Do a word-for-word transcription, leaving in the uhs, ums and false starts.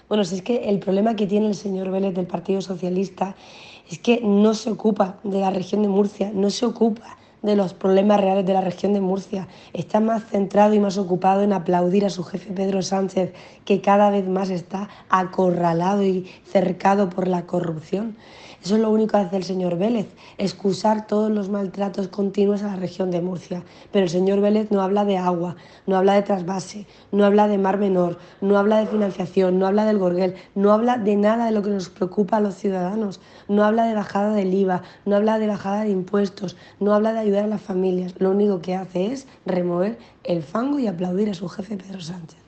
Bueno, si es que el problema que tiene el señor Vélez del Partido Socialista es que no se ocupa de la región de Murcia, no se ocupa de los problemas reales de la región de Murcia. Está más centrado y más ocupado en aplaudir a su jefe Pedro Sánchez, que cada vez más está acorralado y cercado por la corrupción. Eso es lo único que hace el señor Vélez, excusar todos los maltratos continuos a la región de Murcia. Pero el señor Vélez no habla de agua, no habla de trasvase, no habla de Mar Menor, no habla de financiación, no habla del Gorguel, no habla de nada de lo que nos preocupa a los ciudadanos, no habla de bajada del I V A, no habla de bajada de impuestos, no habla de ayudar a las familias. Lo único que hace es remover el fango y aplaudir a su jefe Pedro Sánchez.